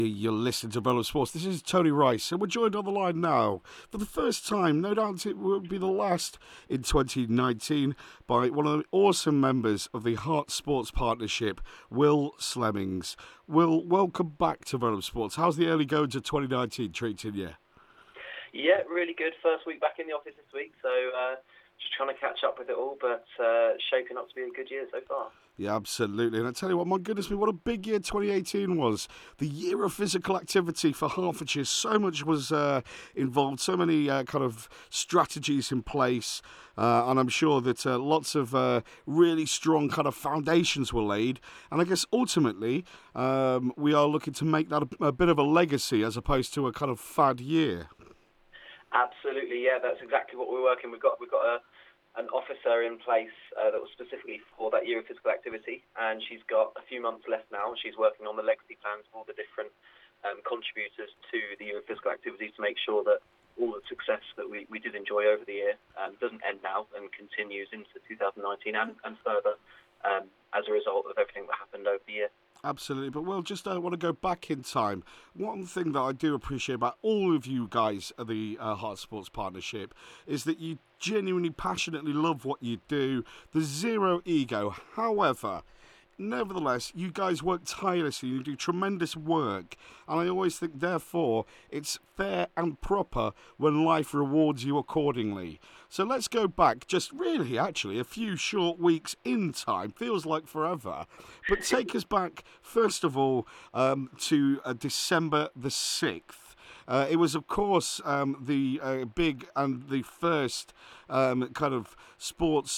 You're listening to Brother Sports. This is Tony Rice, and we're joined on the line now for the first time, no doubt it will be the last in 2019, by one of the awesome members of the Heart Sports Partnership, Will Slemmings. Will, welcome back to Brother Sports. How's the early going to 2019 treating you? Yeah, really good. First week back in the office this week, so just trying to catch up with it all, but shaping up to be a good year so far. Yeah, absolutely. And I tell you what, my goodness me, what a big year 2018 was. The year of physical activity for Hertfordshire. So much was involved, so many kind of strategies in place. And I'm sure that lots of really strong kind of foundations were laid. And I guess ultimately, we are looking to make that a bit of a legacy as opposed to a kind of fad year. Absolutely, yeah, that's exactly what we're working. We've got an officer in place that was specifically for that year of physical activity, and she's got a few months left now. She's working on the legacy plans for all the different contributors to the year of physical activity to make sure that all the success that we did enjoy over the year doesn't end now and continues into 2019 and further as a result of everything that happened over the year. Absolutely, but Will, just want to go back in time. One thing that I do appreciate about all of you guys at the Heart Sports Partnership is that you genuinely, passionately love what you do. There's zero ego. However, nevertheless, you guys work tirelessly. You do tremendous work. And I always think, therefore, it's fair and proper when life rewards you accordingly. So let's go back just really, actually, a few short weeks in time. Feels like forever. But take us back, first of all, to December the 6th. It was, of course, the big and the first kind of sports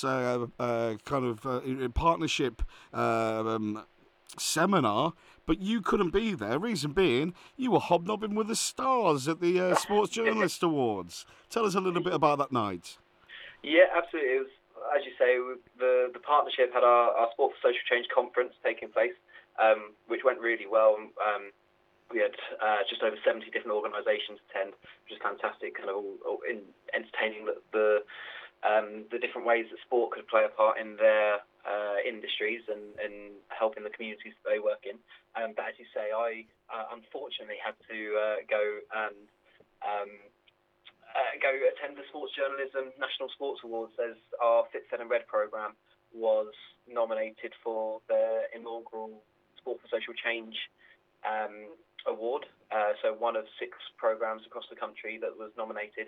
partnership seminar, but you couldn't be there. Reason being, you were hobnobbing with the stars at the Sports Journalist Awards. Tell us a little bit about that night. Yeah, absolutely. It was, as you say, the partnership had our Sport for Social Change conference taking place, which went really well. We had just over 70 different organisations attend, which is fantastic, kind of all entertaining the different ways that sport could play a part in their industries and helping the communities that they work in. But as you say, I unfortunately had to go attend the Sports Journalism National Sports Awards, as our Fit, Fed and Red programme was nominated for their inaugural Sport for Social Change award. So one of 6 programmes across the country that was nominated.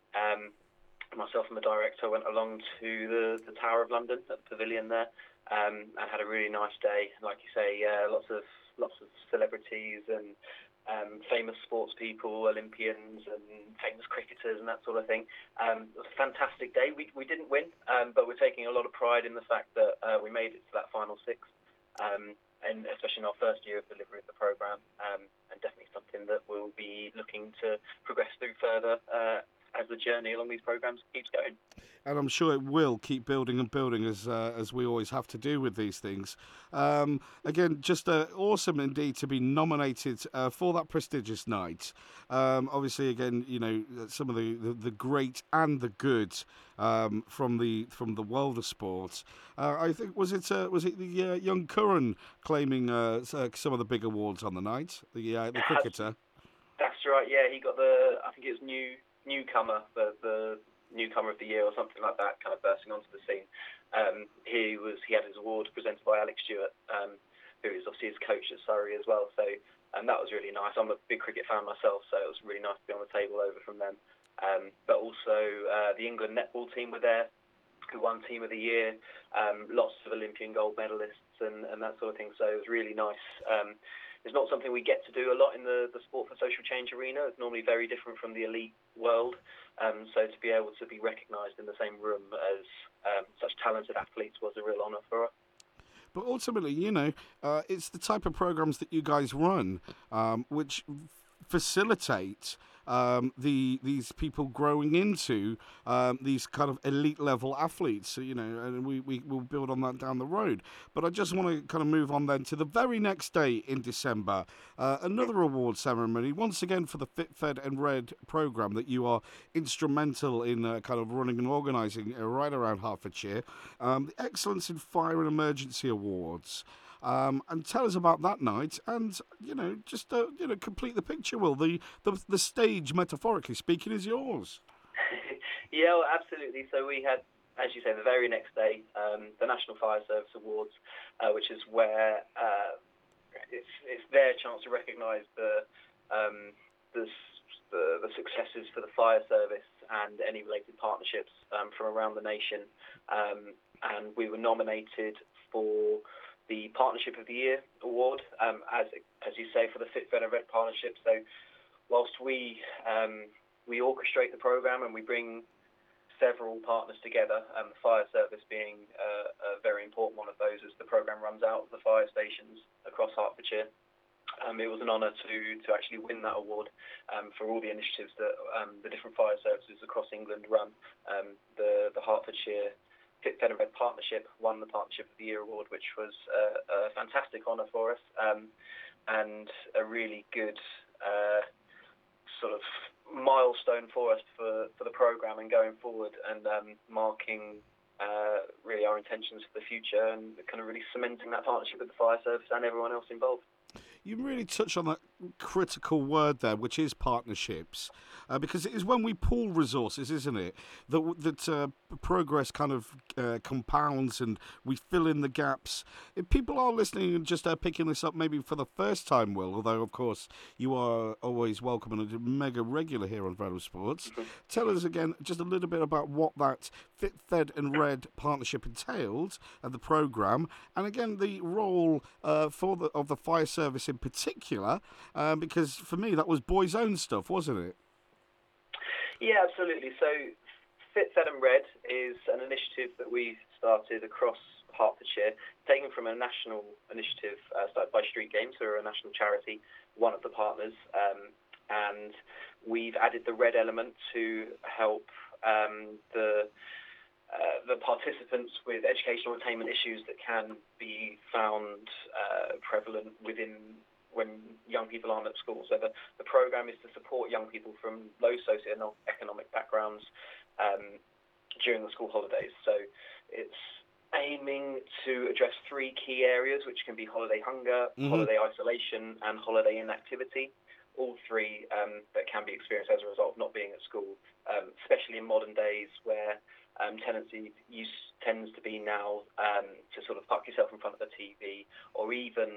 Myself and the director went along to the Tower of London at the pavilion there, and had a really nice day. Like you say, lots of celebrities and famous sports people, Olympians and famous cricketers and that sort of thing. It was a fantastic day. We didn't win, but we're taking a lot of pride in the fact that we made it to that final 6, and especially in our first year of delivery of the programme, and definitely something that we'll be looking to progress through further as the journey along these programmes keeps going. And I'm sure it will keep building and building as we always have to do with these things. Again, just awesome indeed to be nominated for that prestigious night. Obviously, again, you know, some of the great and the good from the world of sport. I think was it the young Curran claiming some of the big awards on the night, the cricketer. That's right. Yeah, he got I think it was newcomer, the newcomer of the year or something like that, kind of bursting onto the scene. He had his award presented by Alex Stewart, who is obviously his coach at Surrey as well. So, and that was really nice. I'm a big cricket fan myself, so it was really nice to be on the table over from them. But also the England netball team were there, who won Team of the Year. Lots of Olympian gold medalists and that sort of thing. So it was really nice. It's not something we get to do a lot in the sport for social change arena. It's normally very different from the elite world. So to be able to be recognised in the same room as such talented athletes was a real honour for us. But ultimately, you know, it's the type of programs that you guys run, which facilitate these people growing into these kind of elite level athletes, so, you know, and we will build on that down the road. But I just want to kind of move on then to the very next day in December, another award ceremony, once again for the Fit, Fed and Red programme that you are instrumental in kind of running and organising right around Hertfordshire, the Excellence in Fire and Emergency Awards. And tell us about that night, and just complete the picture. Will the stage, metaphorically speaking, is yours? Yeah, well, absolutely. So we had, as you say, the very next day, the National Fire Service Awards, which is where it's their chance to recognise um, the the successes for the fire service and any related partnerships from around the nation. And we were nominated for the Partnership of the Year award, as you say, for the Fit Fed and Red partnership. So whilst we orchestrate the program and we bring several partners together, the fire service being a very important one of those as the program runs out of the fire stations across Hertfordshire. It was an honour to actually win that award for all the initiatives that the different fire services across England run. The Hertfordshire Fit Fed and Red Partnership won the Partnership of the Year award, which was a fantastic honour for us and a really good sort of milestone for us for the programme and going forward, and marking really our intentions for the future and kind of really cementing that partnership with the fire service and everyone else involved. You really touch on that critical word there, which is partnerships, because it is when we pool resources, isn't it, that progress kind of compounds and we fill in the gaps. If people are listening and just picking this up maybe for the first time, Will, although of course you are always welcome and a mega regular here on Vital Sports, tell us again just a little bit about what that Fit, Fed and Red partnership entailed and the programme, and again the role of the fire service in particular, because for me that was boys' own stuff, wasn't it? Yeah, absolutely. So Fit, Fed and Red is an initiative that we started across Hertfordshire, taken from a national initiative started by Street Games, who are a national charity, one of the partners, and we've added the red element to help the participants with educational attainment issues that can be found prevalent when young people aren't at school. So the programme is to support young people from low socioeconomic backgrounds during the school holidays. So it's aiming to address three key areas, which can be holiday hunger, holiday isolation, and holiday inactivity. All three that can be experienced as a result of not being at school, especially in modern days where use tends to be now to sort of park yourself in front of the TV, or even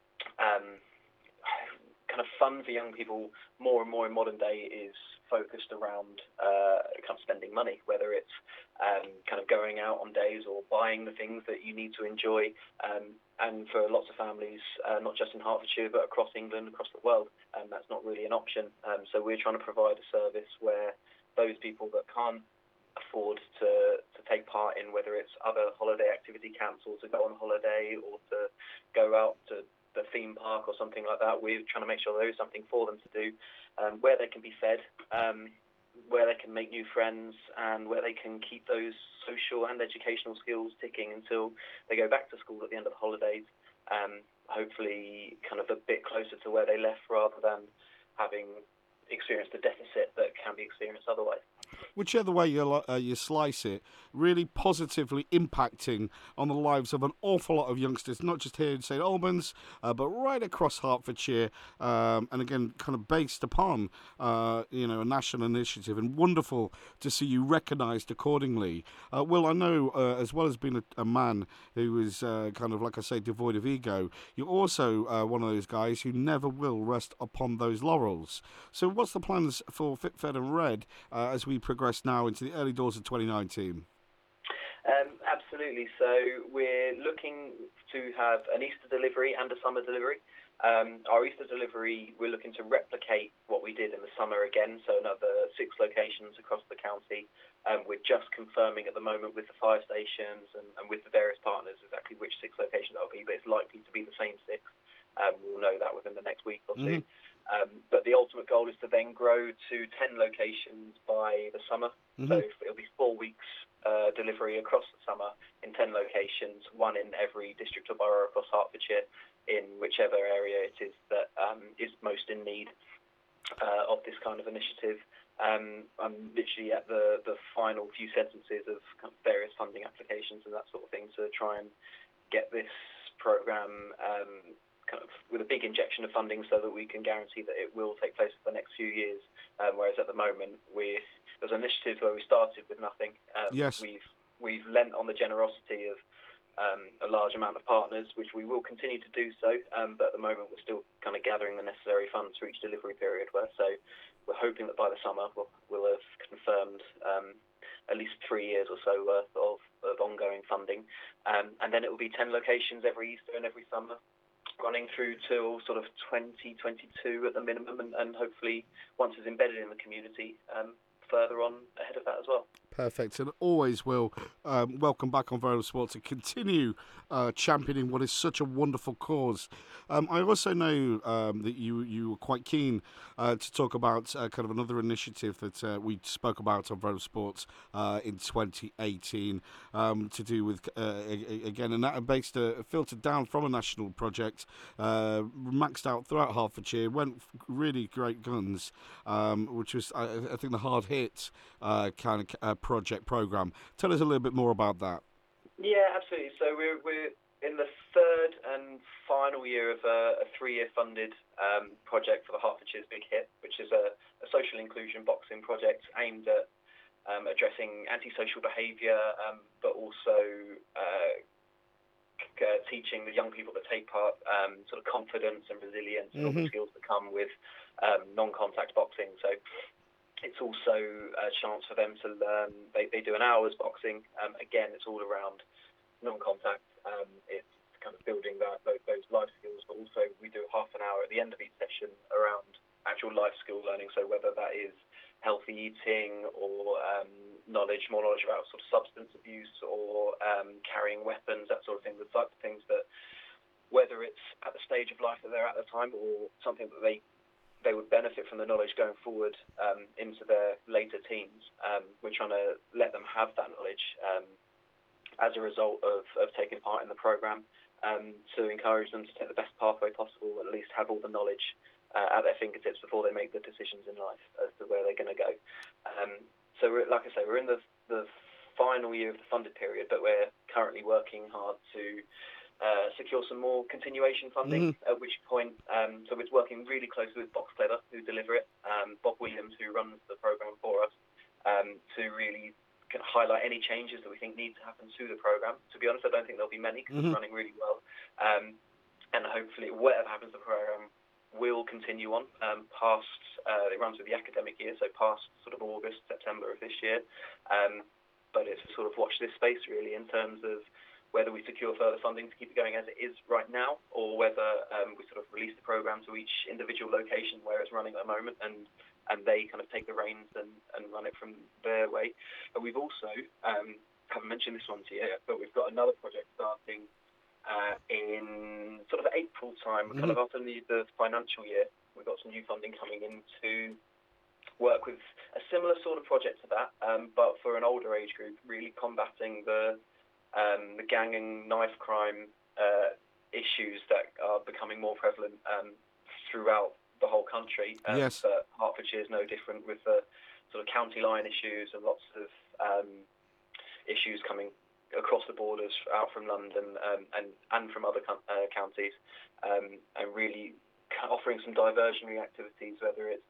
kind of fun for young people more and more in modern day is focused around kind of spending money, whether it's kind of going out on days or buying the things that you need to enjoy. And for lots of families, not just in Hertfordshire, but across England, across the world, that's not really an option. So we're trying to provide a service where those people that can't afford to take part in, whether it's other holiday activity camps or to go on holiday or to go out to the theme park or something like that, we're trying to make sure there is something for them to do, where they can be fed, where they can make new friends, and where they can keep those social and educational skills ticking until they go back to school at the end of the holidays, hopefully kind of a bit closer to where they left rather than having experienced the deficit that can be experienced otherwise. Whichever way you slice it, really positively impacting on the lives of an awful lot of youngsters, not just here in St Albans, but right across Hertfordshire, and again, kind of based upon, a national initiative, and wonderful to see you recognised accordingly. Will, I know, as well as being a man who is kind of, like I say, devoid of ego, you're also one of those guys who never will rest upon those laurels. So what's the plans for Fit, Fed and Red as we progress now into the early doors of 2019? Absolutely. So we're looking to have an Easter delivery and a summer delivery. Our Easter delivery, we're looking to replicate what we did in the summer again, so another 6 locations across the county. We're just confirming at the moment with the fire stations and with the various partners exactly which 6 locations that'll be, but it's likely to be the same 6. We'll know that within the next week or two. But the ultimate goal is to then grow to 10 locations by the summer. So it'll be 4 weeks delivery across the summer in 10 locations, 1 in every district or borough across Hertfordshire, in whichever area it is that is most in need of this kind of initiative. I'm literally at the final few sentences of kind of various funding applications and that sort of thing to try and get this program kind of with a big injection of funding so that we can guarantee that it will take place for the next few years. Whereas at the moment, there's an initiative where we started with nothing. Yes. We've lent on the generosity of a large amount of partners, which we will continue to do so. But at the moment, we're still kind of gathering the necessary funds for each delivery period. So we're hoping that by the summer we'll have confirmed at least 3 years or so worth of ongoing funding, and then it will be 10 locations every Easter and every summer, running through till sort of 2022 at the minimum, and hopefully once it's embedded in the community, further on ahead of that as well. Perfect, and always will welcome back on Viral Sports to continue championing what is such a wonderful cause. I also know that you were quite keen to talk about kind of another initiative that we spoke about on Viral Sports in 2018 to do with, again, and that based filtered down from a national project, maxed out throughout Hertfordshire, went really great guns, which was, I think, the hard hit kind of program. Tell us a little bit more about that. Yeah, absolutely. So we're in the third and final year of a 3-year funded project for the Hertfordshire's Big Hit, which is a social inclusion boxing project aimed at addressing antisocial behaviour, but also teaching the young people that take part sort of confidence and resilience and all the skills that come with non-contact boxing. So it's also a chance for them to learn. They do an hour's boxing. Again, it's all around non-contact. It's kind of building those life skills, but also we do half an hour at the end of each session around actual life skill learning. So whether that is healthy eating or more knowledge about sort of substance abuse or carrying weapons, that sort of thing, the type of things that, whether it's at the stage of life that they're at the time or something that they would benefit from the knowledge going forward into their later teens. We're trying to let them have that knowledge as a result of taking part in the programme, to encourage them to take the best pathway possible, at least have all the knowledge at their fingertips before they make the decisions in life as to where they're going to go. So like I say, we're in the final year of the funded period, but we're currently working hard to secure some more continuation funding, at which point, so it's working really closely with Box Clever, who deliver it, Bob Williams, who runs the programme for us, to really kind of highlight any changes that we think need to happen to the programme. To be honest, I don't think there'll be many because it's running really well. And hopefully, whatever happens to the programme will continue on past, it runs with the academic year, so past sort of August, September of this year. But it's sort of watch this space really in terms of whether we secure further funding to keep it going as it is right now, or whether we sort of release the programme to each individual location where it's running at the moment, and they kind of take the reins and run it from their way. And we've also, haven't mentioned this one to you yet, but we've got another project starting in sort of April time, kind of after the financial year. We've got some new funding coming in to work with a similar sort of project to that, but for an older age group, really combating the gang and knife crime issues that are becoming more prevalent throughout the whole country. Yes. But Hertfordshire is no different, with the sort of county line issues and lots of issues coming across the borders out from London and from other counties, and really offering some diversionary activities, whether it's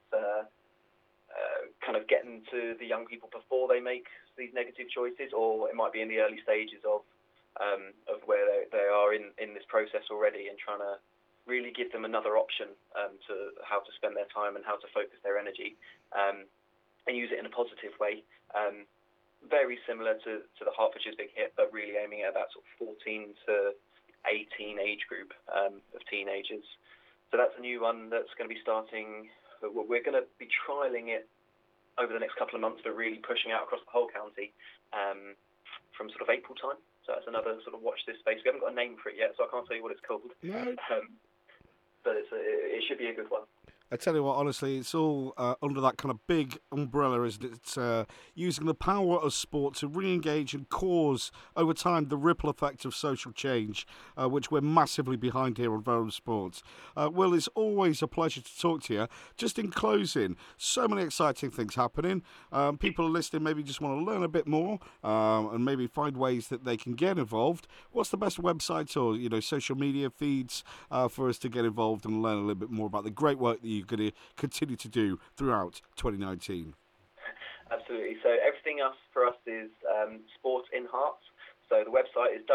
kind of getting to the young people before they make these negative choices, or it might be in the early stages of where they are in this process already, and trying to really give them another option to how to spend their time and how to focus their energy, and use it in a positive way. Very similar to the Hertfordshire's Big Hit, but really aiming at that sort of 14 to 18 age group of teenagers. So that's a new one that's going to be starting. We're going to be trialling it over the next couple of months, but really pushing out across the whole county from sort of April time. So that's another sort of watch this space. We haven't got a name for it yet, so I can't tell you what it's called. No. But it should be a good one. I tell you what, honestly, it's all under that kind of big umbrella, isn't it? It's using the power of sport to re-engage and cause, over time, the ripple effect of social change, which we're massively behind here on Vero Sports. Will, it's always a pleasure to talk to you. Just in closing, so many exciting things happening. People are listening, maybe just want to learn a bit more and maybe find ways that they can get involved. What's the best website or social media feeds for us to get involved and learn a little bit more about the great work that you're going to continue to do throughout 2019? Absolutely. So everything else for us is Sport in Hearts. So the website is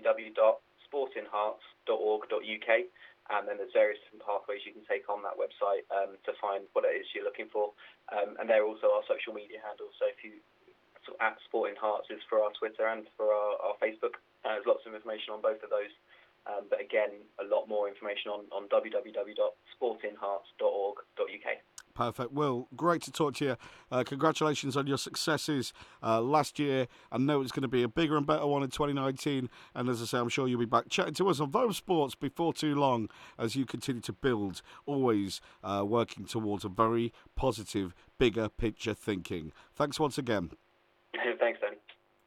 www.sportinhearts.org.uk, and then there's various different pathways you can take on that website to find what it is you're looking for. And they're also our social media handles. So if you at Sport in Hearts is for our Twitter and for our Facebook. There's lots of information on both of those. But again, a lot more information on www.sportinhearts.org.uk. Perfect. Will, great to talk to you. Congratulations on your successes last year. I know it's going to be a bigger and better one in 2019. And as I say, I'm sure you'll be back chatting to us on Vero Sports before too long as you continue to build, always working towards a very positive, bigger picture thinking. Thanks once again.